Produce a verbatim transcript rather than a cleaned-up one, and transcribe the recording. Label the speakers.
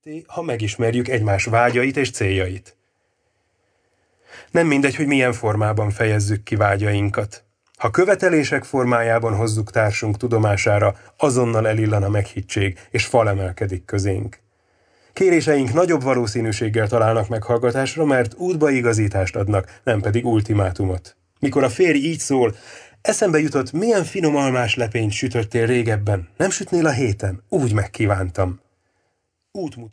Speaker 1: ha megismerjük egymás vágyait és céljait. Nem mindegy, hogy milyen formában fejezzük ki vágyainkat. Ha követelések formájában hozzuk társunk tudomására, azonnal elillan a meghittség, és fal emelkedik közénk. Kéréseink nagyobb valószínűséggel találnak meghallgatásra, mert útbaigazítást adnak, nem pedig ultimátumot. Mikor a férj így szól, eszembe jutott, milyen finom almás lepényt sütöttél régebben. Nem sütnél a héten? Úgy megkívántam. Útmutató.